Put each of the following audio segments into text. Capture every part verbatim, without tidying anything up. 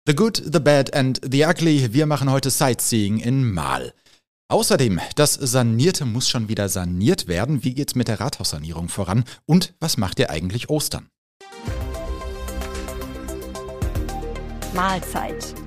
The Good, The Bad and The Ugly. Wir machen heute Sightseeing in Marl. Außerdem, das Sanierte muss schon wieder saniert werden. Wie geht's mit der Rathaussanierung voran? Und was macht ihr eigentlich Ostern? Mahlzeit.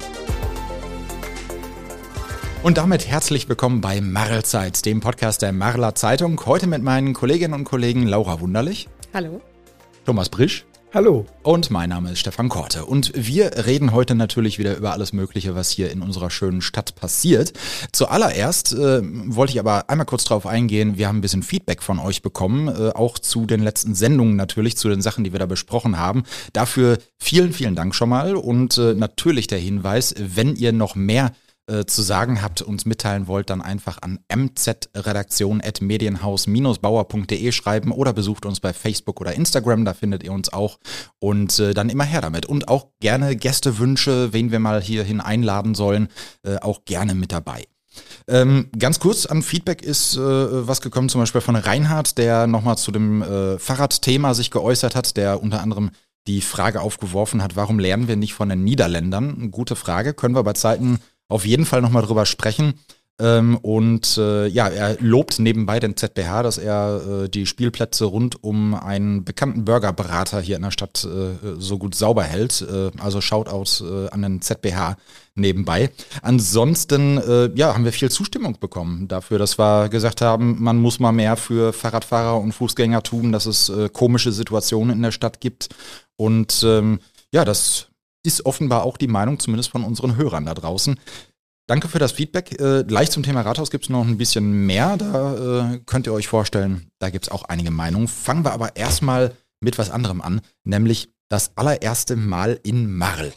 Und damit herzlich willkommen bei Marlzeit, dem Podcast der Marler Zeitung. Heute mit meinen Kolleginnen und Kollegen Laura Wunderlich. Hallo. Thomas Brisch. Hallo. Und mein Name ist Stefan Korte. Und wir reden heute natürlich wieder über alles Mögliche, was hier in unserer schönen Stadt passiert. Zuallererst äh, wollte ich aber einmal kurz drauf eingehen. Wir haben ein bisschen Feedback von euch bekommen, äh, auch zu den letzten Sendungen natürlich, zu den Sachen, die wir da besprochen haben. Dafür vielen, vielen Dank schon mal. Und äh, natürlich der Hinweis, wenn ihr noch mehr zu sagen habt, uns mitteilen wollt, dann einfach an m z redaktion at medienhaus Bindestrich bauer punkt de schreiben oder besucht uns bei Facebook oder Instagram, da findet ihr uns auch und äh, dann immer her damit. Und auch gerne Gästewünsche, wen wir mal hierhin einladen sollen, äh, auch gerne mit dabei. Ähm, ganz kurz an Feedback ist äh, was gekommen, zum Beispiel von Reinhard, der nochmal zu dem äh, Fahrradthema sich geäußert hat, der unter anderem die Frage aufgeworfen hat, warum lernen wir nicht von den Niederländern? Eine gute Frage, können wir bei Zeiten auf jeden Fall nochmal drüber sprechen. Ähm, und äh, ja, er lobt nebenbei den Z B H, dass er äh, die Spielplätze rund um einen bekannten Burgerberater hier in der Stadt äh, so gut sauber hält. Äh, also Shoutout äh, an den Z B H nebenbei. Ansonsten äh, ja, haben wir viel Zustimmung bekommen dafür, dass wir gesagt haben, man muss mal mehr für Fahrradfahrer und Fußgänger tun, dass es äh, komische Situationen in der Stadt gibt. Und ähm, ja, das ist offenbar auch die Meinung, zumindest von unseren Hörern da draußen. Danke für das Feedback. Äh, gleich zum Thema Rathaus gibt es noch ein bisschen mehr. Da äh, könnt ihr euch vorstellen, da gibt es auch einige Meinungen. Fangen wir aber erstmal mit was anderem an, nämlich das allererste Mal in Marl.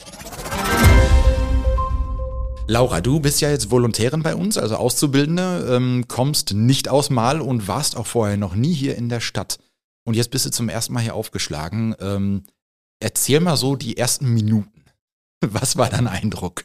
Laura, du bist ja jetzt Volontärin bei uns, also Auszubildende, ähm, kommst nicht aus Marl und warst auch vorher noch nie hier in der Stadt. Und jetzt bist du zum ersten Mal hier aufgeschlagen. Ähm, erzähl mal so die ersten Minuten. Was war dein Eindruck?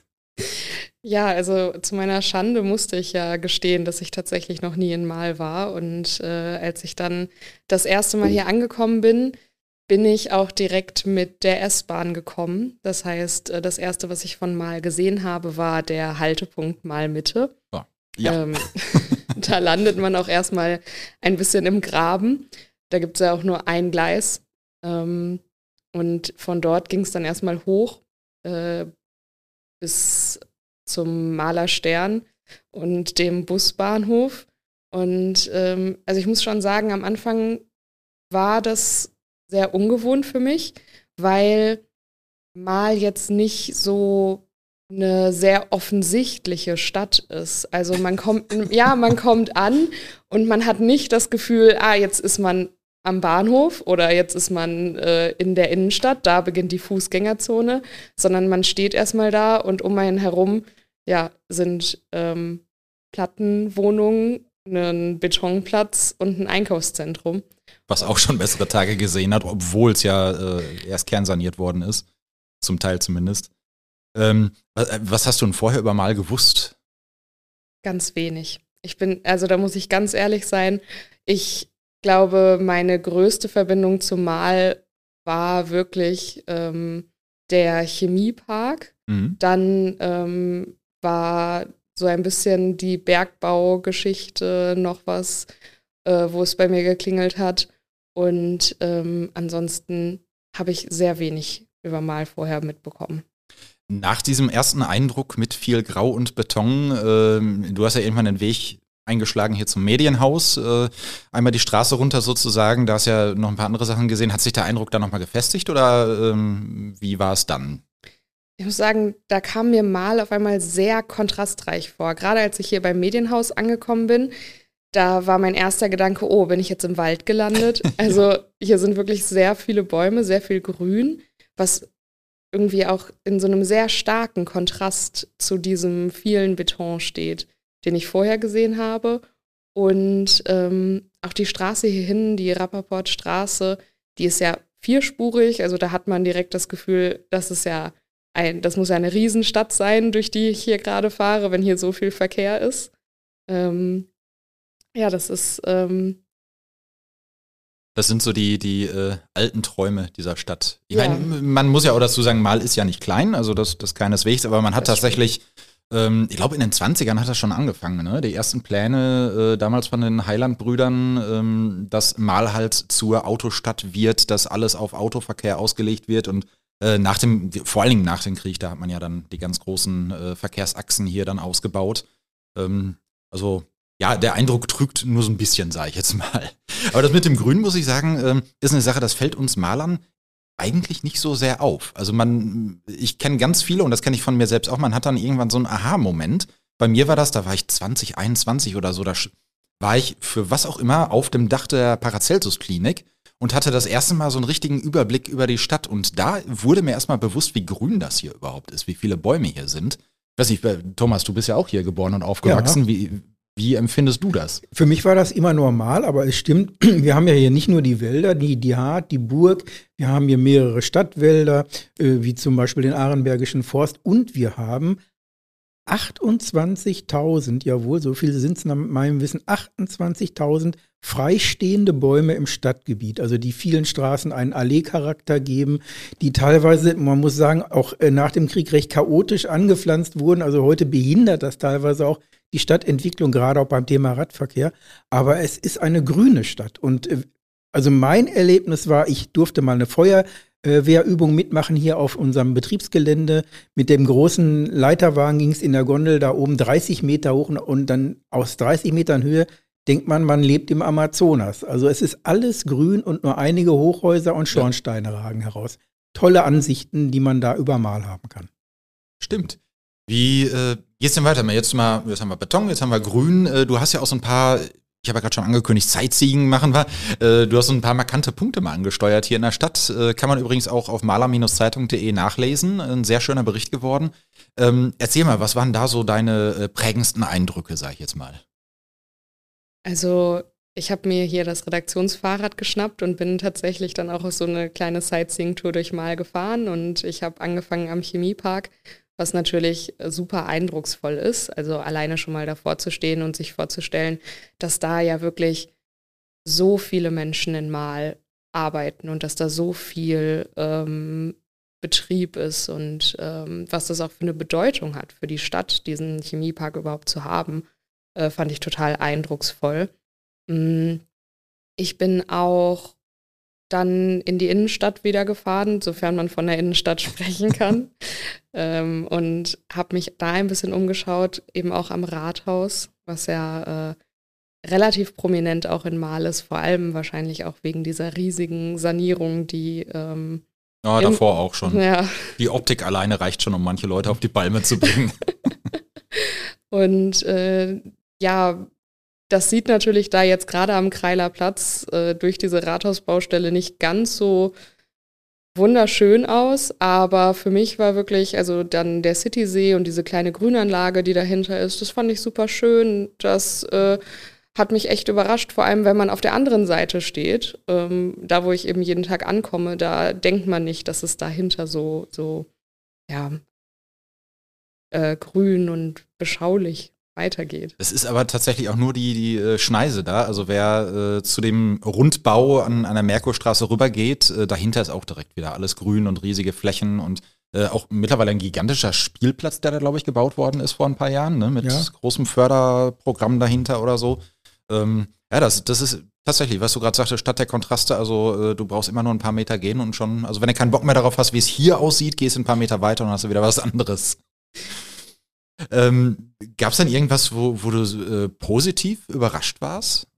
Ja, also zu meiner Schande musste ich ja gestehen, dass ich tatsächlich noch nie in Marl war. Und äh, als ich dann das erste Mal hier angekommen bin, bin ich auch direkt mit der S-Bahn gekommen. Das heißt, äh, das Erste, was ich von Marl gesehen habe, war der Haltepunkt Marl Mitte. Oh, ja. Ähm, da landet man auch erstmal ein bisschen im Graben. Da gibt es ja auch nur ein Gleis. Ähm, und von dort ging es dann erstmal hoch äh, bis zum Marler Stern und dem Busbahnhof. Und ähm, also ich muss schon sagen, am Anfang war das sehr ungewohnt für mich, weil Marl jetzt nicht so eine sehr offensichtliche Stadt ist. Also man kommt, ja, man kommt an und man hat nicht das Gefühl, ah, jetzt ist man am Bahnhof oder jetzt ist man äh, in der Innenstadt, da beginnt die Fußgängerzone, sondern man steht erstmal da und um einen herum ja, sind ähm, Plattenwohnungen, ein Betonplatz und ein Einkaufszentrum. Was auch schon bessere Tage gesehen hat, obwohl es ja äh, erst kernsaniert worden ist, zum Teil zumindest. Ähm, was, was hast du denn vorher über Marl gewusst? Ganz wenig. Ich bin, also da muss ich ganz ehrlich sein, ich Ich glaube, meine größte Verbindung zum Marl war wirklich ähm, der Chemiepark. Mhm. Dann ähm, war so ein bisschen die Bergbaugeschichte noch was, äh, wo es bei mir geklingelt hat. Und ähm, ansonsten habe ich sehr wenig über Marl vorher mitbekommen. Nach diesem ersten Eindruck mit viel Grau und Beton, äh, du hast ja irgendwann den Weg eingeschlagen hier zum Medienhaus, äh, einmal die Straße runter sozusagen, da hast ja noch ein paar andere Sachen gesehen. Hat sich der Eindruck dann nochmal gefestigt oder ähm, wie war es dann? Ich muss sagen, da kam mir Marl auf einmal sehr kontrastreich vor. Gerade als ich hier beim Medienhaus angekommen bin, da war mein erster Gedanke, oh, bin ich jetzt im Wald gelandet? Also ja. Hier sind wirklich sehr viele Bäume, sehr viel Grün, was irgendwie auch in so einem sehr starken Kontrast zu diesem vielen Beton steht, den ich vorher gesehen habe. Und ähm, auch die Straße hierhin, die Rapperportstraße, die ist ja vierspurig. Also da hat man direkt das Gefühl, das ist ja ein, das muss ja eine Riesenstadt sein, durch die ich hier gerade fahre, wenn hier so viel Verkehr ist. Ähm, ja, das ist ähm, Das sind so die, die äh, alten Träume dieser Stadt. Ich Ja. meine, man muss ja auch dazu sagen, Marl ist ja nicht klein, also das, das keineswegs, aber man hat Das tatsächlich, ähm, ich glaube in den zwanzigern hat das schon angefangen, ne? Die ersten Pläne äh, damals von den Heiland-Brüdern, ähm, dass Marl halt zur Autostadt wird, dass alles auf Autoverkehr ausgelegt wird und äh, nach dem, vor allen Dingen nach dem Krieg, da hat man ja dann die ganz großen äh, Verkehrsachsen hier dann ausgebaut. Ähm, also ja, der Eindruck trügt nur so ein bisschen, sage ich jetzt mal. Aber das mit dem Grün, muss ich sagen, ähm, ist eine Sache, das fällt uns Malern eigentlich nicht so sehr auf. Also man, ich kenne ganz viele und das kenne ich von mir selbst auch, man hat dann irgendwann so einen Aha-Moment. Bei mir war das, da war ich zwanzig einundzwanzig oder so, da sch- war ich für was auch immer auf dem Dach der Paracelsus-Klinik und hatte das erste Mal so einen richtigen Überblick über die Stadt. Und da wurde mir erstmal bewusst, wie grün das hier überhaupt ist, wie viele Bäume hier sind. Ich weiß nicht, Thomas, du bist ja auch hier geboren und aufgewachsen. Ja. Wie, wie empfindest du das? Für mich war das immer normal, aber es stimmt, wir haben ja hier nicht nur die Wälder, die, die Hart, die Burg, wir haben hier mehrere Stadtwälder, äh, wie zum Beispiel den Arenbergischen Forst und wir haben achtundzwanzigtausend, jawohl, so viel sind es nach meinem Wissen, achtundzwanzigtausend freistehende Bäume im Stadtgebiet, also die vielen Straßen einen Allee-Charakter geben, die teilweise, man muss sagen, auch äh, nach dem Krieg recht chaotisch angepflanzt wurden, also heute behindert das teilweise auch die Stadtentwicklung, gerade auch beim Thema Radverkehr, aber es ist eine grüne Stadt und äh, also mein Erlebnis war, ich durfte mal eine Feuerwehrübung mitmachen hier auf unserem Betriebsgelände. Mit dem großen Leiterwagen ging es in der Gondel da oben dreißig Meter hoch und dann aus dreißig Metern Höhe denkt man, man lebt im Amazonas. Also es ist alles grün und nur einige Hochhäuser und Schornsteine ragen heraus. Tolle Ansichten, die man da über Marl haben kann. Stimmt. Wie äh, geht's denn weiter? Jetzt mal, jetzt haben wir Beton, jetzt haben wir Grün. Äh, du hast ja auch so ein paar, ich habe ja gerade schon angekündigt, Sightseeing machen wir. Äh, du hast so ein paar markante Punkte mal angesteuert hier in der Stadt. Äh, kann man übrigens auch auf maler Zeitung punkt de nachlesen. Ein sehr schöner Bericht geworden. Ähm, erzähl mal, was waren da so deine äh, prägendsten Eindrücke, sag ich jetzt mal? Also ich habe mir hier das Redaktionsfahrrad geschnappt und bin tatsächlich dann auch auf so eine kleine Sightseeing-Tour durch Marl gefahren und ich habe angefangen am Chemiepark, was natürlich super eindrucksvoll ist. Also alleine schon mal davor zu stehen und sich vorzustellen, dass da ja wirklich so viele Menschen in Marl arbeiten und dass da so viel ähm, Betrieb ist und ähm, was das auch für eine Bedeutung hat für die Stadt, diesen Chemiepark überhaupt zu haben, äh, fand ich total eindrucksvoll. Mm, Ich bin auch dann in die Innenstadt wieder gefahren, sofern man von der Innenstadt sprechen kann. ähm, und habe mich da ein bisschen umgeschaut, eben auch am Rathaus, was ja äh, relativ prominent auch in Marl ist, vor allem wahrscheinlich auch wegen dieser riesigen Sanierung, die ähm, Ja, im- davor auch schon. ja, Die Optik alleine reicht schon, um manche Leute auf die Palme zu bringen. und äh, ja, das sieht natürlich da jetzt gerade am Kreiler Platz äh, durch diese Rathausbaustelle nicht ganz so wunderschön aus, aber für mich war wirklich, also dann der Citysee und diese kleine Grünanlage, die dahinter ist, das fand ich super schön. Das äh, hat mich echt überrascht, vor allem wenn man auf der anderen Seite steht, ähm, da wo ich eben jeden Tag ankomme, da denkt man nicht, dass es dahinter so, so ja, äh, grün und beschaulich weitergeht. Es ist aber tatsächlich auch nur die, die äh, Schneise da. Also wer äh, zu dem Rundbau an, an der Merkurstraße rübergeht, äh, dahinter ist auch direkt wieder alles grün und riesige Flächen und äh, auch mittlerweile ein gigantischer Spielplatz, der da, glaube ich, gebaut worden ist vor ein paar Jahren, ne? Mit Ja. großem Förderprogramm dahinter oder so. Ähm, ja, das, das ist tatsächlich, was du gerade sagtest, Stadt der Kontraste. Also äh, du brauchst immer nur ein paar Meter gehen und schon, also wenn du keinen Bock mehr darauf hast, wie es hier aussieht, gehst ein paar Meter weiter und hast du wieder was anderes. Ähm, Gab es denn irgendwas, wo, wo du äh, positiv überrascht warst?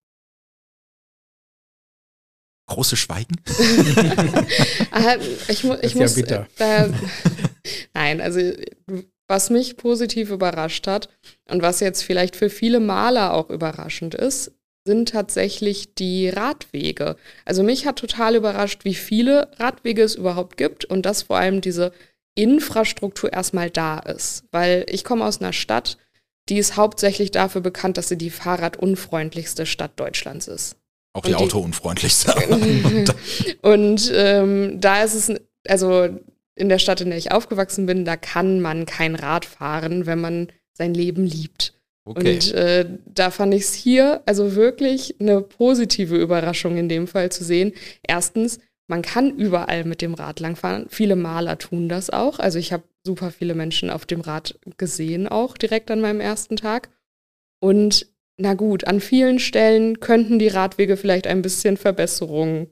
Große Schweigen? Ah, ich mu ich Das ist ja muss. bitter. Äh, nein, also was mich positiv überrascht hat und was jetzt vielleicht für viele Maler auch überraschend ist, sind tatsächlich die Radwege. Also mich hat total überrascht, wie viele Radwege es überhaupt gibt und dass vor allem diese Infrastruktur erstmal da ist. Weil ich komme aus einer Stadt, die ist hauptsächlich dafür bekannt, dass sie die fahrradunfreundlichste Stadt Deutschlands ist. Auch die, Und die- autounfreundlichste. Und ähm, da ist es, also in der Stadt, in der ich aufgewachsen bin, da kann man kein Rad fahren, wenn man sein Leben liebt. Okay. Und äh, da fand ich es hier also wirklich eine positive Überraschung in dem Fall zu sehen. Erstens, man kann überall mit dem Rad langfahren. Viele Maler tun das auch. Also ich habe super viele Menschen auf dem Rad gesehen, auch direkt an meinem ersten Tag. Und na gut, an vielen Stellen könnten die Radwege vielleicht ein bisschen Verbesserungen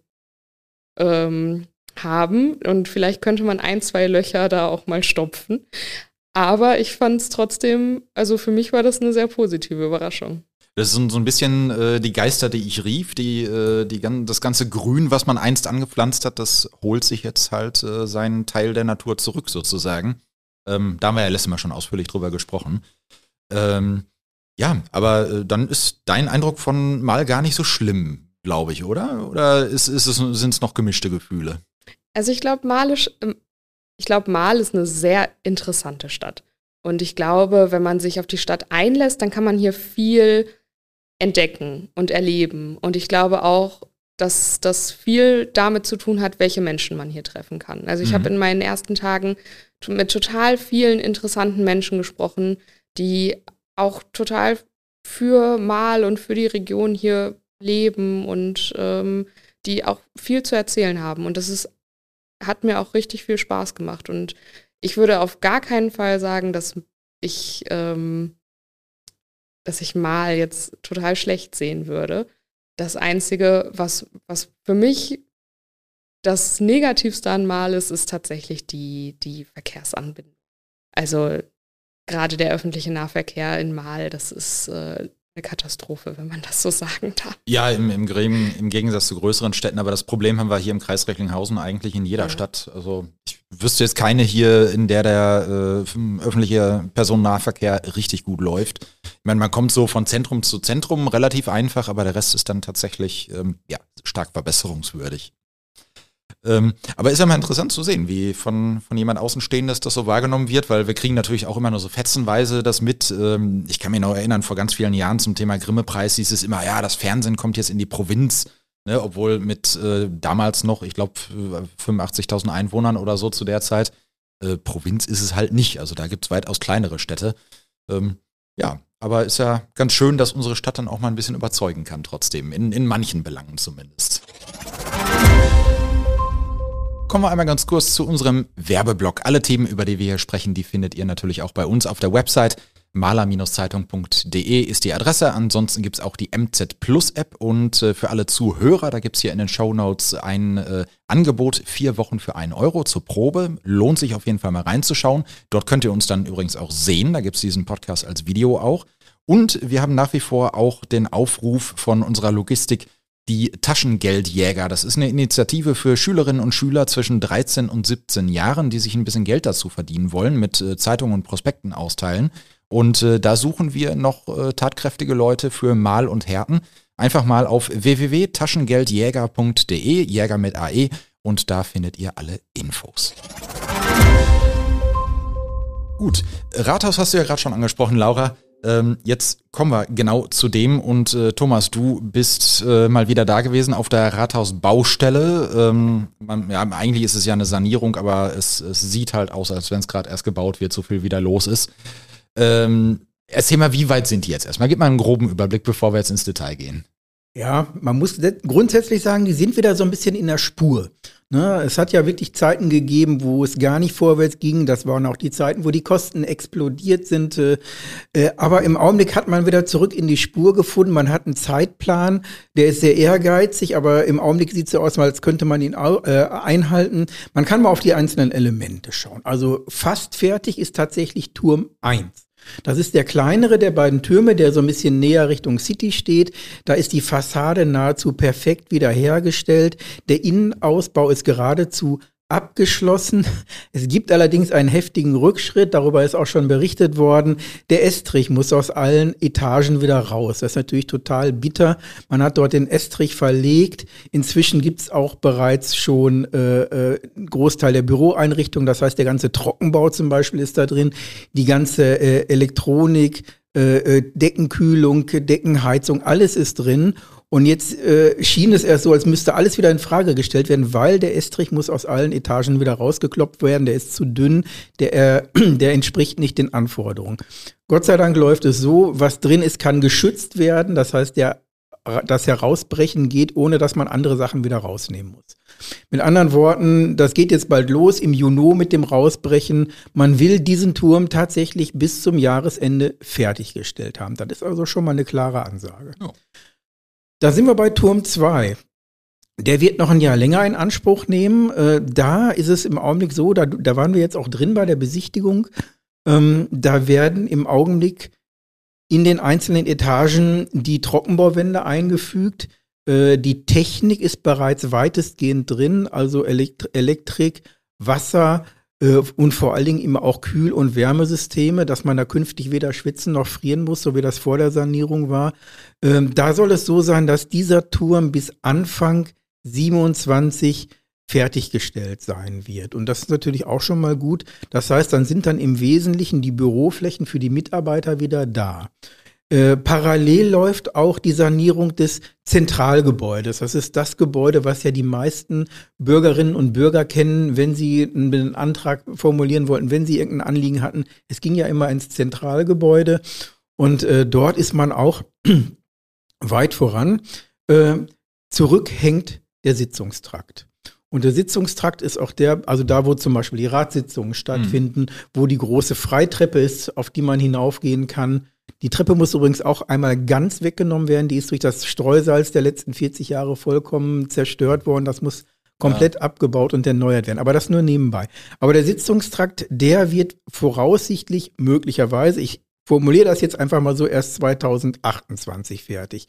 ähm, haben. Und vielleicht könnte man ein, zwei Löcher da auch mal stopfen. Aber ich fand es trotzdem, also für mich war das eine sehr positive Überraschung. Das ist so, so ein bisschen äh, die Geister, die ich rief, die, äh, die, das ganze Grün, was man einst angepflanzt hat, das holt sich jetzt halt äh, seinen Teil der Natur zurück sozusagen. Ähm, da haben wir ja letztes Mal schon ausführlich drüber gesprochen. Ähm, ja, aber äh, dann ist dein Eindruck von Mal gar nicht so schlimm, glaube ich, oder? Oder ist, ist es, sind es noch gemischte Gefühle? Also ich glaube, Mal ist, ich glaube, Mal ist eine sehr interessante Stadt. Und ich glaube, wenn man sich auf die Stadt einlässt, dann kann man hier viel entdecken und erleben. Und ich glaube auch, dass das viel damit zu tun hat, welche Menschen man hier treffen kann. Also ich mhm. habe in meinen ersten Tagen mit total vielen interessanten Menschen gesprochen, die auch total für Mal und für die Region hier leben und ähm, die auch viel zu erzählen haben. Und das ist, hat mir auch richtig viel Spaß gemacht. Und ich würde auf gar keinen Fall sagen, dass ich, ähm, dass ich Mal jetzt total schlecht sehen würde. Das Einzige, was, was für mich das Negativste an Mal ist, ist tatsächlich die, die Verkehrsanbindung. Also gerade der öffentliche Nahverkehr in Mal, das ist äh, eine Katastrophe, wenn man das so sagen darf. Ja, im, im, im Gegensatz zu größeren Städten, aber das Problem haben wir hier im Kreis Recklinghausen eigentlich in jeder ja. Stadt. Also ich wüsste jetzt keine hier, in der der äh, öffentliche Personennahverkehr richtig gut läuft. Ich meine, man kommt so von Zentrum zu Zentrum relativ einfach, aber der Rest ist dann tatsächlich ähm, ja, stark verbesserungswürdig. Ähm, aber ist ja mal interessant zu sehen, wie von, von jemand Außenstehendes das so wahrgenommen wird, weil wir kriegen natürlich auch immer nur so fetzenweise das mit. Ähm, ich kann mich noch erinnern, vor ganz vielen Jahren zum Thema Grimme-Preis hieß es immer, ja, das Fernsehen kommt jetzt in die Provinz, ne, obwohl mit äh, damals noch, ich glaube, fünfundachtzigtausend Einwohnern oder so zu der Zeit, äh, Provinz ist es halt nicht. Also da gibt es weitaus kleinere Städte. Ähm, ja, aber ist ja ganz schön, dass unsere Stadt dann auch mal ein bisschen überzeugen kann trotzdem, in, in manchen Belangen zumindest. Kommen wir einmal ganz kurz zu unserem Werbeblock. Alle Themen, über die wir hier sprechen, die findet ihr natürlich auch bei uns auf der Website. maler Zeitung punkt de ist die Adresse. Ansonsten gibt es auch die M Z Plus App und äh, für alle Zuhörer, da gibt es hier in den Shownotes ein äh, Angebot, vier Wochen für einen Euro zur Probe. Lohnt sich auf jeden Fall mal reinzuschauen. Dort könnt ihr uns dann übrigens auch sehen. Da gibt es diesen Podcast als Video auch. Und wir haben nach wie vor auch den Aufruf von unserer Logistik, die Taschengeldjäger. Das ist eine Initiative für Schülerinnen und Schüler zwischen dreizehn und siebzehn Jahren, die sich ein bisschen Geld dazu verdienen wollen, mit äh, Zeitungen und Prospekten austeilen. Und äh, da suchen wir noch äh, tatkräftige Leute für Mal und Härten. Einfach mal auf w w w punkt taschengeldjäger punkt de, Jäger mit A E, und da findet ihr alle Infos. Gut, Rathaus hast du ja gerade schon angesprochen, Laura. Ähm, jetzt kommen wir genau zu dem und äh, Thomas, du bist äh, mal wieder da gewesen auf der Rathausbaustelle. Ähm, man, ja, eigentlich ist es ja eine Sanierung, aber es, es sieht halt aus, als wenn es gerade erst gebaut wird, so viel wieder los ist. Ähm, erzähl mal, wie weit sind die jetzt erstmal? Gib mal einen groben Überblick, bevor wir jetzt ins Detail gehen. Ja, man muss grundsätzlich sagen, die sind wieder so ein bisschen in der Spur. Ne, es hat ja wirklich Zeiten gegeben, wo es gar nicht vorwärts ging. Das waren auch die Zeiten, wo die Kosten explodiert sind. Äh, aber im Augenblick hat man wieder zurück in die Spur gefunden. Man hat einen Zeitplan, der ist sehr ehrgeizig, aber im Augenblick sieht es so aus, als könnte man ihn äh, einhalten. Man kann mal auf die einzelnen Elemente schauen. Also fast fertig ist tatsächlich Turm eins. Das ist der kleinere der beiden Türme, der so ein bisschen näher Richtung City steht. Da ist die Fassade nahezu perfekt wiederhergestellt. Der Innenausbau ist geradezu abgeschlossen. Es gibt allerdings einen heftigen Rückschritt, darüber ist auch schon berichtet worden. Der Estrich muss aus allen Etagen wieder raus. Das ist natürlich total bitter. Man hat dort den Estrich verlegt. Inzwischen gibt es auch bereits schon äh, äh, einen Großteil der Büroeinrichtungen. Das heißt, der ganze Trockenbau zum Beispiel ist da drin. Die ganze äh, Elektronik, äh, Deckenkühlung, Deckenheizung, alles ist drin. Und jetzt äh, schien es erst so, als müsste alles wieder in Frage gestellt werden, weil der Estrich muss aus allen Etagen wieder rausgekloppt werden. Der ist zu dünn, der, äh, der entspricht nicht den Anforderungen. Gott sei Dank läuft es so, was drin ist, kann geschützt werden. Das heißt, der, das Herausbrechen geht, ohne dass man andere Sachen wieder rausnehmen muss. Mit anderen Worten, das geht jetzt bald los im Juni mit dem Rausbrechen. Man will diesen Turm tatsächlich bis zum Jahresende fertiggestellt haben. Das ist also schon mal eine klare Ansage. Oh. Da sind wir bei Turm zwei. Der wird noch ein Jahr länger in Anspruch nehmen. Äh, da ist es im Augenblick so, da, da waren wir jetzt auch drin bei der Besichtigung. Ähm, da werden im Augenblick in den einzelnen Etagen die Trockenbauwände eingefügt. Äh, die Technik ist bereits weitestgehend drin, also Elekt- Elektrik, Wasser, und vor allen Dingen immer auch Kühl- und Wärmesysteme, dass man da künftig weder schwitzen noch frieren muss, so wie das vor der Sanierung war. Ähm, da soll es so sein, dass dieser Turm bis Anfang siebenundzwanzig fertiggestellt sein wird. Und das ist natürlich auch schon mal gut. Das heißt, dann sind dann im Wesentlichen die Büroflächen für die Mitarbeiter wieder da. Äh, parallel läuft auch die Sanierung des Zentralgebäudes. Das ist das Gebäude, was ja die meisten Bürgerinnen und Bürger kennen, wenn sie einen Antrag formulieren wollten, wenn sie irgendein Anliegen hatten. Es ging ja immer ins Zentralgebäude und äh, dort ist man auch weit voran. Äh, zurück hängt der Sitzungstrakt. Und der Sitzungstrakt ist auch der, also da, wo zum Beispiel die Ratssitzungen stattfinden, mhm. wo die große Freitreppe ist, auf die man hinaufgehen kann. Die Treppe muss übrigens auch einmal ganz weggenommen werden. Die ist durch das Streusalz der letzten vierzig Jahre vollkommen zerstört worden. Das muss komplett ja. abgebaut und erneuert werden. Aber das nur nebenbei. Aber der Sitzungstrakt, der wird voraussichtlich möglicherweise, ich formuliere das jetzt einfach mal so, erst zweitausendachtundzwanzig fertig.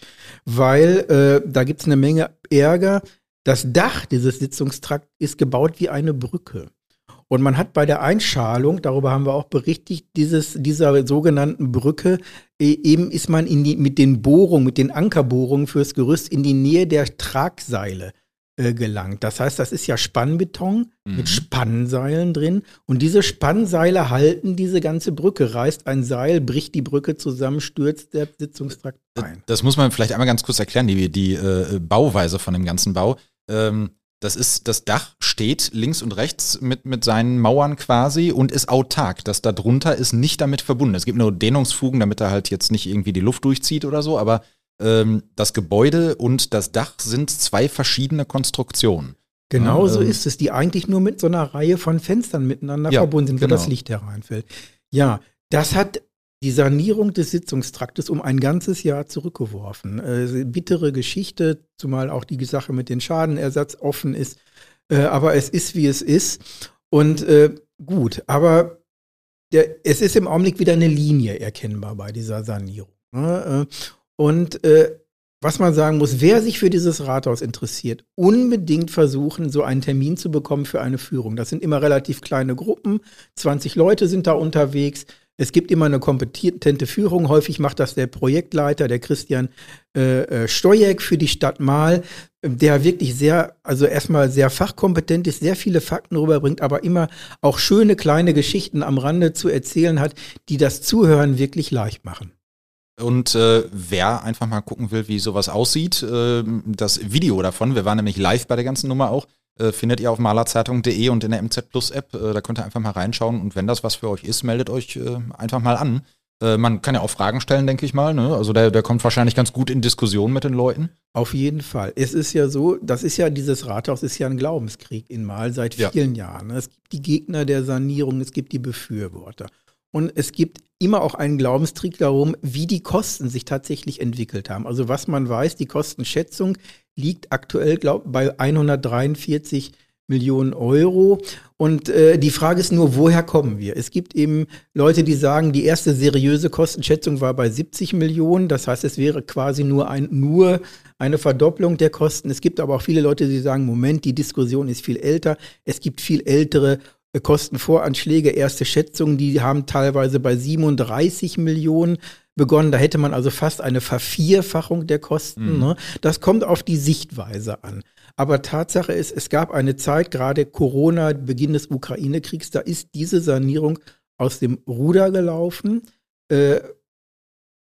Weil äh, da gibt es eine Menge Ärger. Das Dach dieses Sitzungstrakts ist gebaut wie eine Brücke. Und man hat bei der Einschalung, darüber haben wir auch berichtet, dieses, dieser sogenannten Brücke, eben ist man in die, mit den Bohrungen, mit den Ankerbohrungen fürs Gerüst in die Nähe der Tragseile äh, gelangt. Das heißt, das ist ja Spannbeton mhm. mit Spannseilen drin. Und diese Spannseile halten diese ganze Brücke. Reißt ein Seil, bricht die Brücke zusammen, stürzt der Sitzungstrakt ein. Das muss man vielleicht einmal ganz kurz erklären, die, die äh, Bauweise von dem ganzen Bau. Ähm Das ist, das Dach steht links und rechts mit, mit seinen Mauern quasi und ist autark. Das da drunter ist nicht damit verbunden. Es gibt nur Dehnungsfugen, damit er halt jetzt nicht irgendwie die Luft durchzieht oder so, aber ähm, das Gebäude und das Dach sind zwei verschiedene Konstruktionen. Genau ja, so ähm, ist es, die eigentlich nur mit so einer Reihe von Fenstern miteinander ja, verbunden sind, wo genau. das Licht hereinfällt. Ja, das hat die Sanierung des Sitzungstraktes um ein ganzes Jahr zurückgeworfen. Äh, bittere Geschichte, zumal auch die Sache mit dem Schadenersatz offen ist. Äh, aber es ist, wie es ist. Und äh, gut, aber der, es ist im Augenblick wieder eine Linie erkennbar bei dieser Sanierung. Ne? Und äh, was man sagen muss, wer sich für dieses Rathaus interessiert, unbedingt versuchen, so einen Termin zu bekommen für eine Führung. Das sind immer relativ kleine Gruppen, zwanzig Leute sind da unterwegs. Es gibt immer eine kompetente Führung. Häufig macht das der Projektleiter, der Christian äh, Stoyek für die Stadt Marl, der wirklich sehr, also erstmal sehr fachkompetent ist, sehr viele Fakten rüberbringt, aber immer auch schöne kleine Geschichten am Rande zu erzählen hat, die das Zuhören wirklich leicht machen. Und äh, wer einfach mal gucken will, wie sowas aussieht, äh, das Video davon, wir waren nämlich live bei der ganzen Nummer auch, äh, findet ihr auf malerzeitung punkt de und in der M Z Plus App. Äh, da könnt ihr einfach mal reinschauen und wenn das was für euch ist, meldet euch äh, einfach mal an. Äh, man kann ja auch Fragen stellen, denke ich mal. Ne? Also der, der kommt wahrscheinlich ganz gut in Diskussion mit den Leuten. Auf jeden Fall. Es ist ja so, das ist ja, dieses Rathaus ist ja ein Glaubenskrieg in Marl seit vielen ja. Jahren. Es gibt die Gegner der Sanierung, es gibt die Befürworter. Und es gibt immer auch einen Glaubenskrieg darum, wie die Kosten sich tatsächlich entwickelt haben. Also was man weiß, die Kostenschätzung liegt aktuell, glaube ich, bei hundertdreiundvierzig Millionen Euro. Und äh, die Frage ist nur, woher kommen wir? Es gibt eben Leute, die sagen, die erste seriöse Kostenschätzung war bei siebzig Millionen. Das heißt, es wäre quasi nur, ein, nur eine Verdopplung der Kosten. Es gibt aber auch viele Leute, die sagen, Moment, die Diskussion ist viel älter. Es gibt viel ältere Kostenvoranschläge, erste Schätzungen, die haben teilweise bei siebenunddreißig Millionen begonnen. Da hätte man also fast eine Vervierfachung der Kosten. Mhm. Ne? Das kommt auf die Sichtweise an. Aber Tatsache ist, es gab eine Zeit, gerade Corona, Beginn des Ukraine-Kriegs, da ist diese Sanierung aus dem Ruder gelaufen. Äh,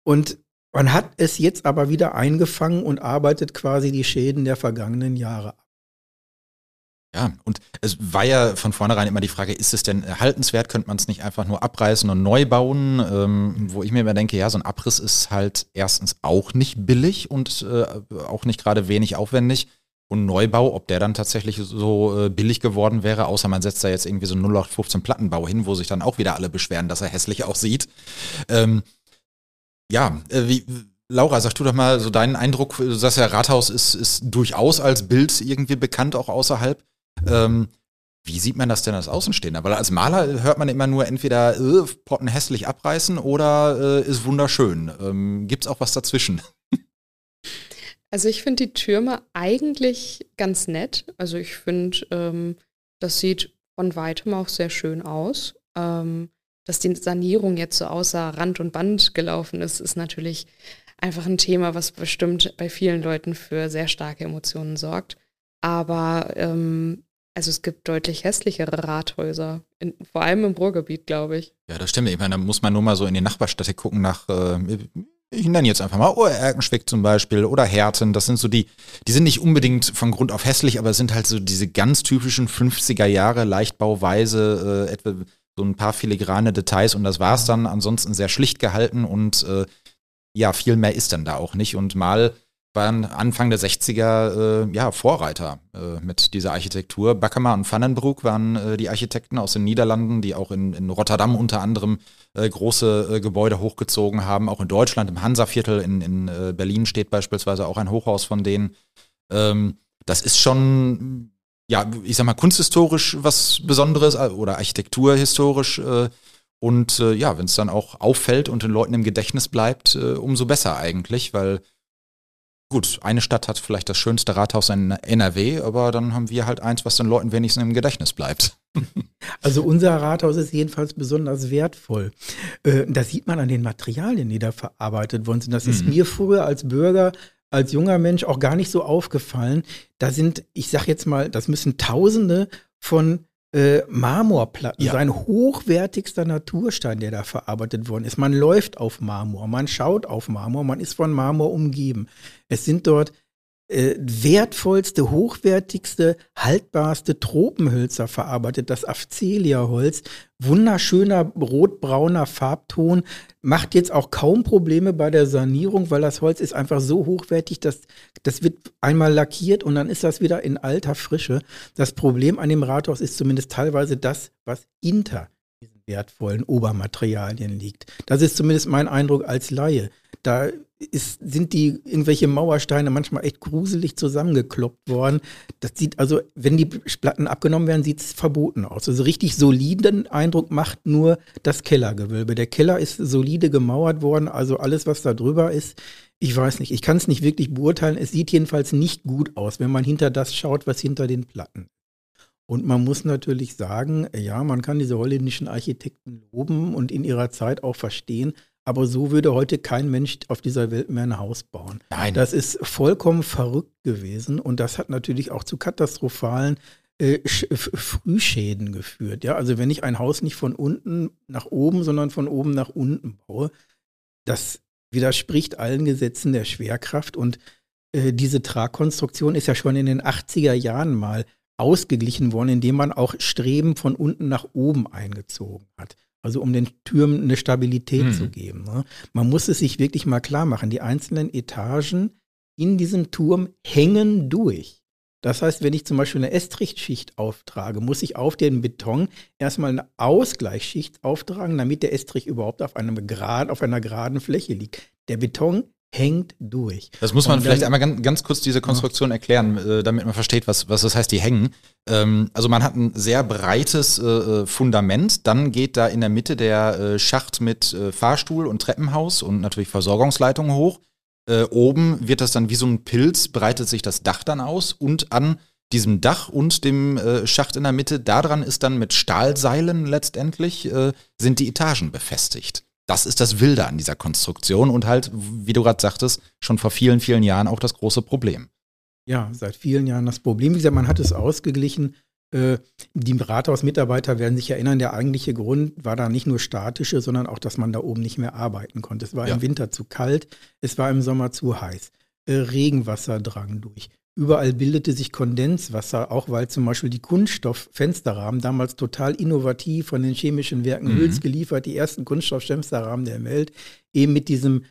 Und man hat es jetzt aber wieder eingefangen und arbeitet quasi die Schäden der vergangenen Jahre ab. Ja, und es war ja von vornherein immer die Frage, ist es denn erhaltenswert? Könnte man es nicht einfach nur abreißen und neu bauen? Ähm, wo ich mir immer denke, ja, so ein Abriss ist halt erstens auch nicht billig und äh, auch nicht gerade wenig aufwendig. Und Neubau, ob der dann tatsächlich so äh, billig geworden wäre, außer man setzt da jetzt irgendwie so einen null acht fünfzehn Plattenbau hin, wo sich dann auch wieder alle beschweren, dass er hässlich aussieht. Ähm, ja, äh, wie... Laura, sag du doch mal so deinen Eindruck, du sagst ja, Rathaus ist, ist durchaus als Bild irgendwie bekannt, auch außerhalb. Ähm, wie sieht man das denn als Außenstehender? Weil als Maler hört man immer nur entweder äh, Potten hässlich abreißen oder äh, ist wunderschön. Ähm, gibt's auch was dazwischen? Also ich finde die Türme eigentlich ganz nett. Also ich finde, ähm, das sieht von weitem auch sehr schön aus. Ähm, dass die Sanierung jetzt so außer Rand und Band gelaufen ist, ist natürlich einfach ein Thema, was bestimmt bei vielen Leuten für sehr starke Emotionen sorgt. Aber ähm, also es gibt deutlich hässlichere Rathäuser, in, vor allem im Ruhrgebiet, glaube ich. Ja, das stimmt. Ich meine, da muss man nur mal so in die Nachbarstädte gucken nach, äh, ich nenne jetzt einfach mal Oer-Erkenschwick zum Beispiel oder Herten. Das sind so die, die sind nicht unbedingt von Grund auf hässlich, aber es sind halt so diese ganz typischen fünfziger Jahre Leichtbauweise, äh, etwa so ein paar filigrane Details und das war's dann. Ansonsten sehr schlicht gehalten und äh, ja, viel mehr ist dann da auch nicht. Und mal waren Anfang der sechziger äh, ja, Vorreiter äh, mit dieser Architektur. Backema und Vandenbroek waren äh, die Architekten aus den Niederlanden, die auch in, in Rotterdam unter anderem äh, große äh, Gebäude hochgezogen haben. Auch in Deutschland, im Hansaviertel in, in äh, Berlin steht beispielsweise auch ein Hochhaus von denen. Ähm, das ist schon, ja, ich sag mal, kunsthistorisch was Besonderes oder architekturhistorisch. Äh, und äh, ja, wenn es dann auch auffällt und den Leuten im Gedächtnis bleibt, äh, umso besser eigentlich, weil gut, eine Stadt hat vielleicht das schönste Rathaus in N R W, aber dann haben wir halt eins, was den Leuten wenigstens im Gedächtnis bleibt. Also unser Rathaus ist jedenfalls besonders wertvoll. Äh, das sieht man an den Materialien, die da verarbeitet worden sind. Das ist mhm. mir früher als Bürger, als junger Mensch auch gar nicht so aufgefallen. Da sind, ich sag jetzt mal, das müssen Tausende von Äh, Marmorplatten, ja. sein hochwertigster Naturstein, der da verarbeitet worden ist. Man läuft auf Marmor, man schaut auf Marmor, man ist von Marmor umgeben. Es sind dort äh, wertvollste, hochwertigste, haltbarste Tropenhölzer verarbeitet, das Afzelia-Holz, wunderschöner rotbrauner Farbton, macht jetzt auch kaum Probleme bei der Sanierung, weil das Holz ist einfach so hochwertig, dass das wird einmal lackiert und dann ist das wieder in alter Frische. Das Problem an dem Rathaus ist zumindest teilweise das, was hinter diesen wertvollen Obermaterialien liegt. Das ist zumindest mein Eindruck als Laie. Da ist, sind die irgendwelche Mauersteine manchmal echt gruselig zusammengekloppt worden. Das sieht also, wenn die Platten abgenommen werden, sieht es verboten aus. Also richtig soliden Eindruck macht nur das Kellergewölbe. Der Keller ist solide gemauert worden, also alles, was da drüber ist, ich weiß nicht, ich kann es nicht wirklich beurteilen. Es sieht jedenfalls nicht gut aus, wenn man hinter das schaut, was hinter den Platten. Und man muss natürlich sagen, ja, man kann diese holländischen Architekten loben und in ihrer Zeit auch verstehen, aber so würde heute kein Mensch auf dieser Welt mehr ein Haus bauen. Nein. Das ist vollkommen verrückt gewesen und das hat natürlich auch zu katastrophalen äh, Frühschäden geführt. Ja, also wenn ich ein Haus nicht von unten nach oben, sondern von oben nach unten baue, das widerspricht allen Gesetzen der Schwerkraft und äh, diese Tragkonstruktion ist ja schon in den achtziger Jahren mal ausgeglichen worden, indem man auch Streben von unten nach oben eingezogen hat. Also um den Türmen eine Stabilität mhm. zu geben. Ne? Man muss es sich wirklich mal klar machen. Die einzelnen Etagen in diesem Turm hängen durch. Das heißt, wenn ich zum Beispiel eine Estrichtschicht auftrage, muss ich auf den Beton erstmal eine Ausgleichsschicht auftragen, damit der Estrich überhaupt auf, einem Grad, auf einer geraden Fläche liegt. Der Beton hängt durch. Das muss man dann, vielleicht einmal ganz, ganz kurz diese Konstruktion ja. erklären, äh, damit man versteht, was, was das heißt, die hängen. Ähm, also man hat ein sehr breites äh, Fundament, dann geht da in der Mitte der äh, Schacht mit äh, Fahrstuhl und Treppenhaus und natürlich Versorgungsleitungen hoch. Äh, oben wird das dann wie so ein Pilz, breitet sich das Dach dann aus und an diesem Dach und dem äh, Schacht in der Mitte, daran ist dann mit Stahlseilen letztendlich, äh, sind die Etagen befestigt. Das ist das Wilde an dieser Konstruktion und halt, wie du gerade sagtest, schon vor vielen, vielen Jahren auch das große Problem. Ja, seit vielen Jahren das Problem. Wie gesagt, man hat es ausgeglichen. Äh, die Rathausmitarbeiter werden sich erinnern, der eigentliche Grund war da nicht nur statische, sondern auch, dass man da oben nicht mehr arbeiten konnte. Es war Ja. im Winter zu kalt, es war im Sommer zu heiß. Äh, Regenwasser drang durch. Überall bildete sich Kondenswasser, auch weil zum Beispiel die Kunststofffensterrahmen, damals total innovativ von den chemischen Werken Mhm. Hüls geliefert, die ersten Kunststofffensterrahmen der Welt, eben mit diesem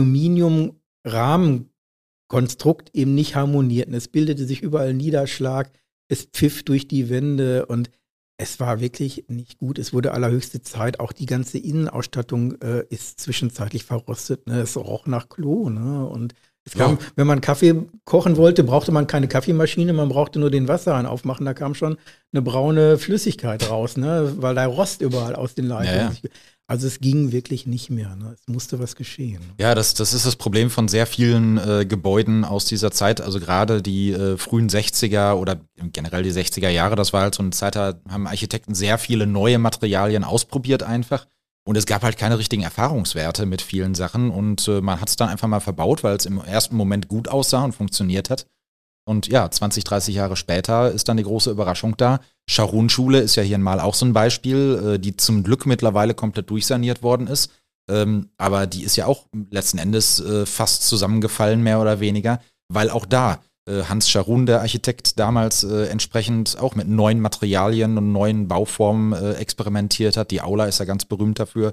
Aluminiumrahmenkonstrukt eben nicht harmonierten. Es bildete sich überall Niederschlag, es pfiff durch die Wände und es war wirklich nicht gut. Es wurde allerhöchste Zeit. Auch die ganze Innenausstattung äh, ist zwischenzeitlich verrostet. Ne? Es roch nach Klo. Ne? Und es kam, Ja. wenn man Kaffee kochen wollte, brauchte man keine Kaffeemaschine, man brauchte nur den Wasserhahn aufmachen. Da kam schon eine braune Flüssigkeit raus, ne? Weil da Rost überall aus den Leitungen. Ja, ja. Also es ging wirklich nicht mehr. Ne? Es musste was geschehen. Ja, das, das ist das Problem von sehr vielen äh, Gebäuden aus dieser Zeit. Also gerade die äh, frühen sechziger oder generell die sechziger Jahre, das war halt so eine Zeit, da haben Architekten sehr viele neue Materialien ausprobiert einfach. Und es gab halt keine richtigen Erfahrungswerte mit vielen Sachen. Und äh, man hat es dann einfach mal verbaut, weil es im ersten Moment gut aussah und funktioniert hat. Und ja, zwanzig, dreißig Jahre später ist dann die große Überraschung da. Scharun-Schule ist ja hier mal auch so ein Beispiel, äh, die zum Glück mittlerweile komplett durchsaniert worden ist. Ähm, aber die ist ja auch letzten Endes äh, fast zusammengefallen, mehr oder weniger, weil auch da äh, Hans Scharun, der Architekt, damals äh, entsprechend auch mit neuen Materialien und neuen Bauformen äh, experimentiert hat. Die Aula ist ja ganz berühmt dafür.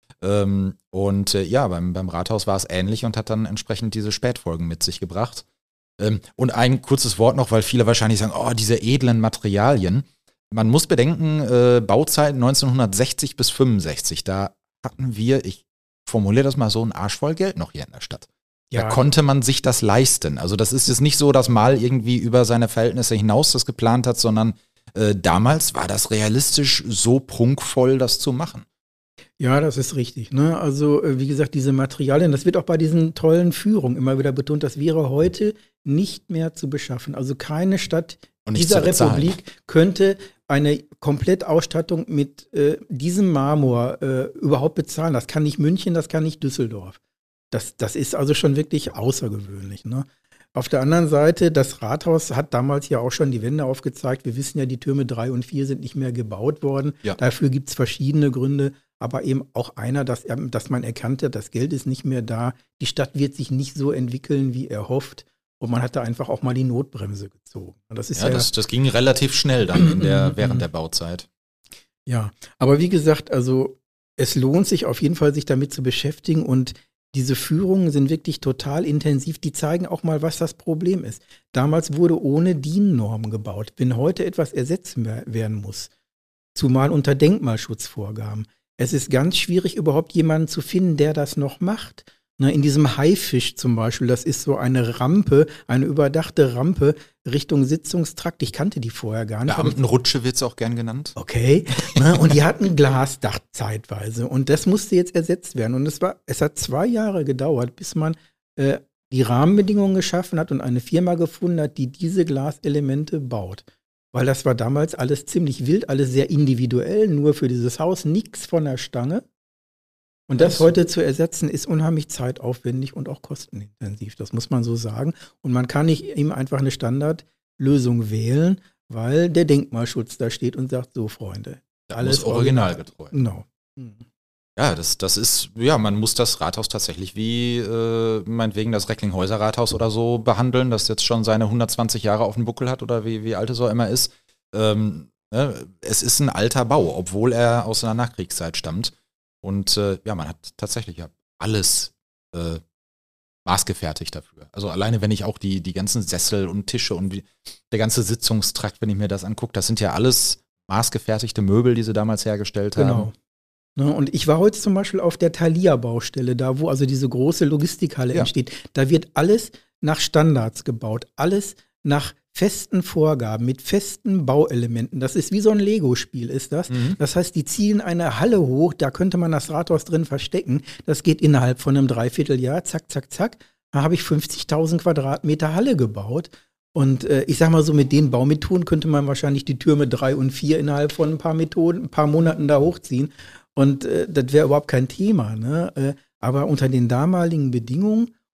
Ähm, und äh, ja, beim, beim Rathaus war es ähnlich und hat dann entsprechend diese Spätfolgen mit sich gebracht. Ähm, und ein kurzes Wort noch, weil viele wahrscheinlich sagen, oh, diese edlen Materialien. Man muss bedenken, äh, Bauzeit neunzehnhundertsechzig bis fünfundsechzig, da hatten wir, ich formuliere das mal so, einen Arsch voll Geld noch hier in der Stadt. Da konnte man sich das leisten. Also das ist jetzt nicht so, dass Mal irgendwie über seine Verhältnisse hinaus das geplant hat, sondern äh, damals war das realistisch so prunkvoll, das zu machen. Ja, das ist richtig. Ne? Also äh, wie gesagt, diese Materialien, das wird auch bei diesen tollen Führungen immer wieder betont, das wäre heute nicht mehr zu beschaffen. Also keine Stadt Und nicht dieser zu bezahlen. Republik könnte eine Komplettausstattung mit äh, diesem Marmor äh, überhaupt bezahlen. Das kann nicht München, das kann nicht Düsseldorf. Das, das ist also schon wirklich außergewöhnlich. Ne? Auf der anderen Seite, das Rathaus hat damals ja auch schon die Wände aufgezeigt. Wir wissen ja, die Türme drei und vier sind nicht mehr gebaut worden. Ja. Dafür gibt es verschiedene Gründe. Aber eben auch einer, dass, er, dass man erkannte, das Geld ist nicht mehr da. Die Stadt wird sich nicht so entwickeln, wie erhofft. Und man hat da einfach auch mal die Notbremse gezogen. Und das ist Ja, ja, das, das ging relativ schnell dann in der, während der Bauzeit. ja, aber wie gesagt, also es lohnt sich auf jeden Fall, sich damit zu beschäftigen. Und diese Führungen sind wirklich total intensiv. Die zeigen auch mal, was das Problem ist. Damals wurde ohne D I N-Norm gebaut. Wenn heute etwas ersetzt werden muss, zumal unter Denkmalschutzvorgaben, es ist ganz schwierig, überhaupt jemanden zu finden, der das noch macht. Na, in diesem Haifisch zum Beispiel, das ist so eine Rampe, eine überdachte Rampe Richtung Sitzungstrakt. Ich kannte die vorher gar nicht. Beamtenrutsche wird es auch gern genannt. Okay, na, und die hatten Glasdach zeitweise und das musste jetzt ersetzt werden. Und es war, es hat zwei Jahre gedauert, bis man äh, die Rahmenbedingungen geschaffen hat und eine Firma gefunden hat, die diese Glaselemente baut. Weil das war damals alles ziemlich wild, alles sehr individuell, nur für dieses Haus, nichts von der Stange. Und das heute zu ersetzen, ist unheimlich zeitaufwendig und auch kostenintensiv. Das muss man so sagen. Und man kann nicht eben einfach eine Standardlösung wählen, weil der Denkmalschutz da steht und sagt, so Freunde, alles Muss originalgetreu. Genau. Ja, das, das ist, ja, man muss das Rathaus tatsächlich wie, äh, meinetwegen das Recklinghäuser Rathaus oder so behandeln, das jetzt schon seine hundertzwanzig Jahre auf dem Buckel hat oder wie, wie alt es auch immer ist. Ähm, ne, es ist ein alter Bau, obwohl er aus einer Nachkriegszeit stammt. Und äh, ja, man hat tatsächlich ja alles äh, maßgefertigt dafür. Also alleine, wenn ich auch die, die ganzen Sessel und Tische und wie, der ganze Sitzungstrakt, wenn ich mir das angucke, das sind ja alles maßgefertigte Möbel, die sie damals hergestellt haben. Genau. Ne, und ich war heute zum Beispiel auf der Thalia-Baustelle, da wo also diese große Logistikhalle Ja. entsteht. Da wird alles nach Standards gebaut, alles nach festen Vorgaben, mit festen Bauelementen. Das ist wie so ein Lego-Spiel, ist das. Mhm. Das heißt, die ziehen eine Halle hoch, da könnte man das Rathaus drin verstecken. Das geht innerhalb von einem Dreivierteljahr, zack, zack, zack. Da habe ich fünfzigtausend Quadratmeter Halle gebaut. Und äh, ich sag mal so, mit den Baumethoden könnte man wahrscheinlich die Türme drei und vier innerhalb von ein paar Methoden, ein paar Monaten da hochziehen. Und äh, das wäre überhaupt kein Thema. Ne? Äh, aber unter den damaligen Bedingungen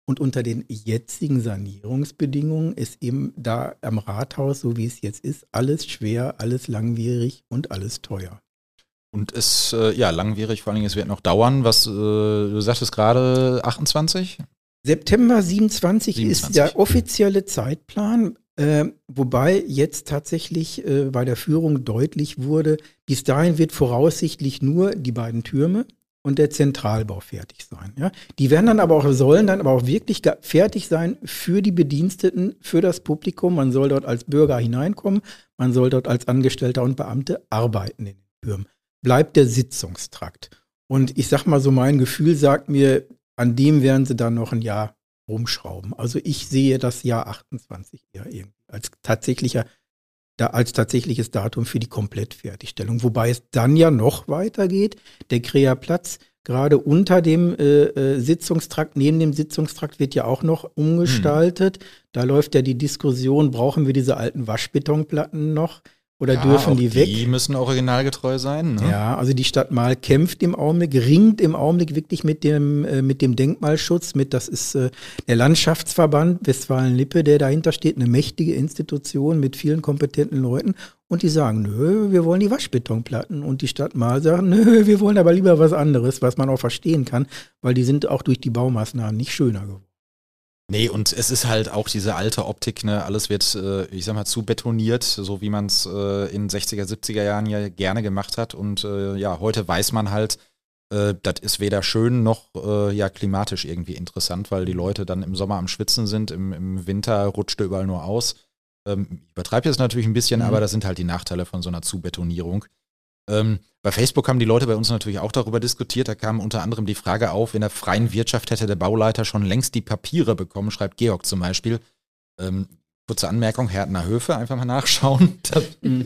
Und unter den jetzigen Sanierungsbedingungen ist eben da am Rathaus, so wie es jetzt ist, alles schwer, alles langwierig und alles teuer. Und es, äh, ja, langwierig, vor allen Dingen, es wird noch dauern. Was, äh, du sagtest gerade achtundzwanzig? September siebenundzwanzig, siebenundzwanzig ist der offizielle Zeitplan, äh, wobei jetzt tatsächlich äh, bei der Führung deutlich wurde, bis dahin wird voraussichtlich nur die beiden Türme und der Zentralbau fertig sein. Ja? Die werden dann aber auch, sollen dann aber auch wirklich fertig sein für die Bediensteten, für das Publikum. Man soll dort als Bürger hineinkommen, man soll dort als Angestellter und Beamte arbeiten in den Türmen. Bleibt der Sitzungstrakt. Und ich sag mal so, mein Gefühl sagt mir, an dem werden sie dann noch ein Jahr rumschrauben. Also ich sehe das Jahr achtundzwanzig eher irgendwie als tatsächlicher, da als tatsächliches Datum für die Komplettfertigstellung. Wobei es dann ja noch weitergeht. Der Krea-Platz, gerade unter dem äh, äh, Sitzungstrakt, neben dem Sitzungstrakt wird ja auch noch umgestaltet. Hm. Da läuft ja die Diskussion, brauchen wir diese alten Waschbetonplatten noch? Oder ja, dürfen die weg? Die müssen originalgetreu sein. Ne? Ja, also die Stadt Marl kämpft im Augenblick, ringt im Augenblick wirklich mit dem, äh, mit dem Denkmalschutz, mit, das ist äh, der Landschaftsverband Westfalen-Lippe, der dahinter steht, eine mächtige Institution mit vielen kompetenten Leuten. Und die sagen, nö, wir wollen die Waschbetonplatten. Und die Stadt Marl sagt, nö, wir wollen aber lieber was anderes, was man auch verstehen kann, weil die sind auch durch die Baumaßnahmen nicht schöner geworden. Nee, und es ist halt auch diese alte Optik, ne, alles wird, äh, ich sag mal, zu betoniert, so wie man es äh, in sechziger, siebziger Jahren ja gerne gemacht hat. Und äh, ja, heute weiß man halt, äh, das ist weder schön noch äh, ja klimatisch irgendwie interessant, weil die Leute dann im Sommer am Schwitzen sind, im, im Winter rutscht überall nur aus. Ähm, ich übertreibe jetzt natürlich ein bisschen, mhm. aber das sind halt die Nachteile von so einer Zubetonierung. Ähm, bei Facebook haben die Leute bei uns natürlich auch darüber diskutiert. Da kam unter anderem die Frage auf, in der freien Wirtschaft hätte der Bauleiter schon längst die Papiere bekommen, schreibt Georg zum Beispiel. Ähm, kurze Anmerkung, Härtner Höfe, einfach mal nachschauen. Das,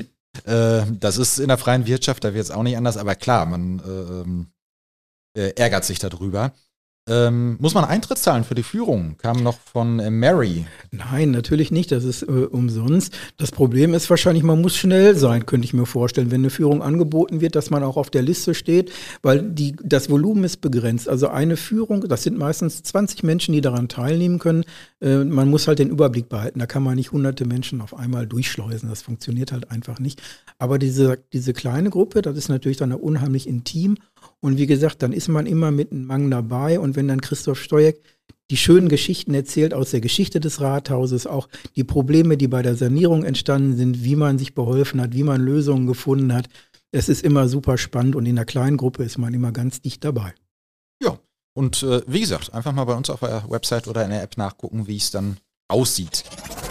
äh, das ist in der freien Wirtschaft, da wird es auch nicht anders, aber klar, man äh, äh, ärgert sich darüber. Ähm, muss man Eintritt zahlen für die Führung? Kam noch von äh, Mary. Nein, natürlich nicht. Das ist äh, umsonst. Das Problem ist wahrscheinlich, man muss schnell sein, könnte ich mir vorstellen, wenn eine Führung angeboten wird, dass man auch auf der Liste steht, weil die, das Volumen ist begrenzt. Also eine Führung, das sind meistens zwanzig Menschen, die daran teilnehmen können. Äh, man muss halt den Überblick behalten. Da kann man nicht hunderte Menschen auf einmal durchschleusen. Das funktioniert halt einfach nicht. Aber diese, diese kleine Gruppe, das ist natürlich dann unheimlich intim. Und wie gesagt, dann ist man immer mit einem Mang dabei. Und wenn dann Christoph Steueck die schönen Geschichten erzählt aus der Geschichte des Rathauses, auch die Probleme, die bei der Sanierung entstanden sind, wie man sich beholfen hat, wie man Lösungen gefunden hat, es ist immer super spannend. Und in der kleinen Gruppe ist man immer ganz dicht dabei. Ja, und äh, wie gesagt, einfach mal bei uns auf der Website oder in der App nachgucken, wie es dann aussieht.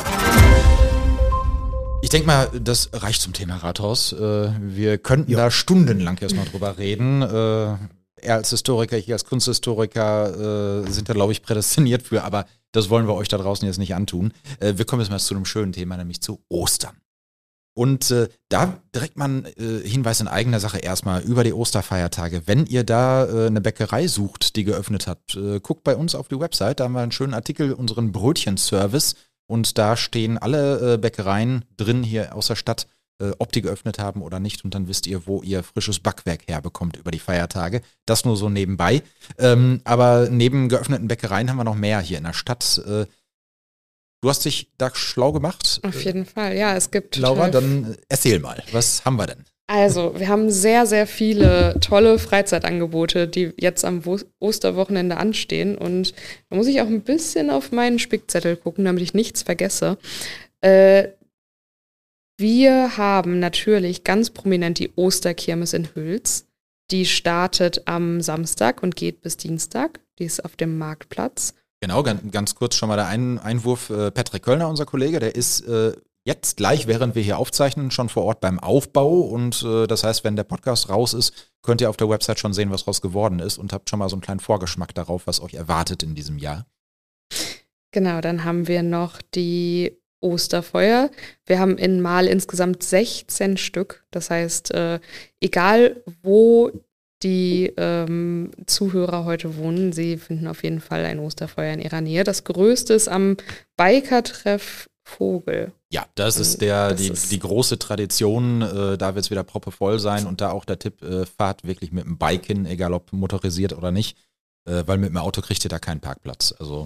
Ich denke mal, das reicht zum Thema Rathaus. Wir könnten ja. da stundenlang erstmal drüber reden. Er als Historiker, ich als Kunsthistoriker sind da, glaube ich, prädestiniert für, aber das wollen wir euch da draußen jetzt nicht antun. Wir kommen jetzt mal zu einem schönen Thema, nämlich zu Ostern. Und äh, da direkt mal ein äh, Hinweis in eigener Sache erstmal über die Osterfeiertage. Wenn ihr da äh, eine Bäckerei sucht, die geöffnet hat, äh, guckt bei uns auf die Website, da haben wir einen schönen Artikel, unseren Brötchenservice. Und da stehen alle äh, Bäckereien drin hier aus der Stadt, äh, ob die geöffnet haben oder nicht. Und dann wisst ihr, wo ihr frisches Backwerk herbekommt über die Feiertage. Das nur so nebenbei. Ähm, aber neben geöffneten Bäckereien haben wir noch mehr hier in der Stadt. Äh, du hast dich da schlau gemacht. Auf jeden Fall, ja. Es gibt Laura, dann erzähl mal, was haben wir denn? Also, wir haben sehr, sehr viele tolle Freizeitangebote, die jetzt am Wo- Osterwochenende anstehen. Und da muss ich auch ein bisschen auf meinen Spickzettel gucken, damit ich nichts vergesse. Äh, wir haben natürlich ganz prominent die Osterkirmes in Hüls. Die startet am Samstag und geht bis Dienstag. Die ist auf dem Marktplatz. Genau, ganz, ganz kurz schon mal der Ein- Einwurf. Äh, Patrick Köllner, unser Kollege, der ist äh, jetzt gleich, während wir hier aufzeichnen, schon vor Ort beim Aufbau. Und äh, das heißt, wenn der Podcast raus ist, könnt ihr auf der Website schon sehen, was raus geworden ist und habt schon mal so einen kleinen Vorgeschmack darauf, was euch erwartet in diesem Jahr. Genau, dann haben wir noch die Osterfeuer. Wir haben in Marl insgesamt sechzehn Stück. Das heißt, äh, egal wo die ähm, Zuhörer heute wohnen, sie finden auf jeden Fall ein Osterfeuer in ihrer Nähe. Das größte ist am Biker-Treff Vogel. Ja, das ist der das die, ist die große Tradition. Äh, da wird es wieder proppevoll sein und da auch der Tipp, äh, fahrt wirklich mit dem Bike hin, egal ob motorisiert oder nicht, äh, weil mit dem Auto kriegt ihr da keinen Parkplatz. Also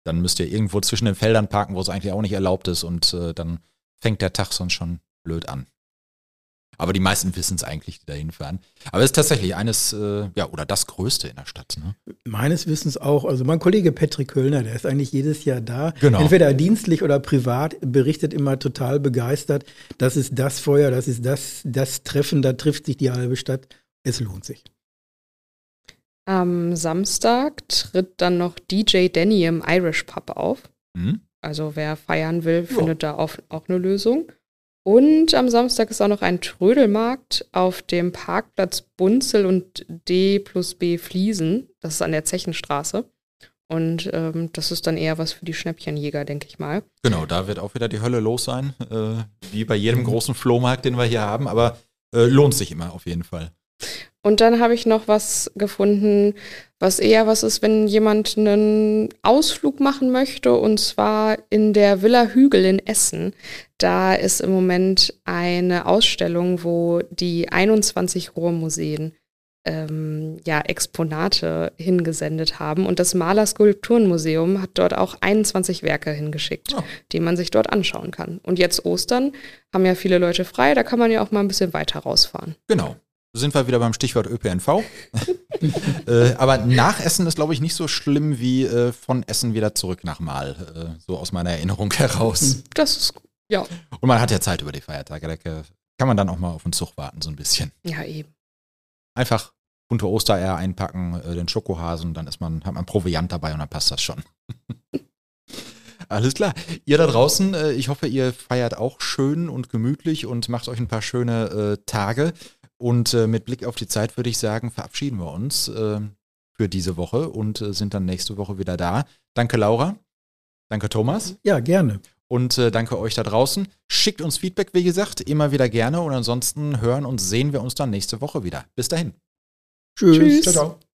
Dann müsst ihr irgendwo zwischen den Feldern parken, wo es eigentlich auch nicht erlaubt ist und äh, dann fängt der Tag sonst schon blöd an. Aber die meisten wissen es eigentlich, die da hinfahren. Aber es ist tatsächlich eines, äh, ja, oder das Größte in der Stadt. Ne? Meines Wissens auch. Also mein Kollege Patrick Köllner, der ist eigentlich jedes Jahr da. Genau. Entweder dienstlich oder privat, berichtet immer total begeistert. Das ist das Feuer, das ist das, das Treffen, da trifft sich die halbe Stadt. Es lohnt sich. Am Samstag tritt dann noch D J Danny im Irish Pub auf. Mhm. Also wer feiern will, Ja. findet da auch, auch eine Lösung. Und am Samstag ist auch noch ein Trödelmarkt auf dem Parkplatz Bunzel und D plus B Fliesen. Das ist an der Zechenstraße. Und ähm, das ist dann eher was für die Schnäppchenjäger, denke ich mal. Genau, da wird auch wieder die Hölle los sein, äh, wie bei jedem großen Flohmarkt, den wir hier haben. Aber äh, lohnt sich immer auf jeden Fall. Und dann habe ich noch was gefunden, was eher was ist, wenn jemand einen Ausflug machen möchte, und zwar in der Villa Hügel in Essen. Da ist im Moment eine Ausstellung, wo die einundzwanzig Ruhrmuseen ähm, ja, Exponate hingesendet haben. Und das Maler-Skulpturenmuseum hat dort auch einundzwanzig Werke hingeschickt, Oh. die man sich dort anschauen kann. Und jetzt Ostern haben ja viele Leute frei, da kann man ja auch mal ein bisschen weiter rausfahren. Genau. Sind wir wieder beim Stichwort Ö P N V. äh, aber nach Essen ist, glaube ich, nicht so schlimm wie äh, von Essen wieder zurück nach Mahl. Äh, so aus meiner Erinnerung heraus. Das ist, ja, Und man hat ja Zeit über die Feiertage. Da kann man dann auch mal auf den Zug warten, so ein bisschen. ja eben. Einfach bunte Ostereier einpacken, äh, den Schokohasen, dann ist man, hat man Proviant dabei und dann passt das schon. Alles klar. Ihr da draußen, äh, ich hoffe, ihr feiert auch schön und gemütlich und macht euch ein paar schöne äh, Tage. Und äh, mit Blick auf die Zeit würde ich sagen, verabschieden wir uns äh, für diese Woche und äh, sind dann nächste Woche wieder da. Danke, Laura. Danke, Thomas. Ja, gerne. Und äh, danke euch da draußen. Schickt uns Feedback, wie gesagt, immer wieder gerne. Und ansonsten hören und sehen wir uns dann nächste Woche wieder. Bis dahin. Tschüss. Tschüss. Ciao, ciao.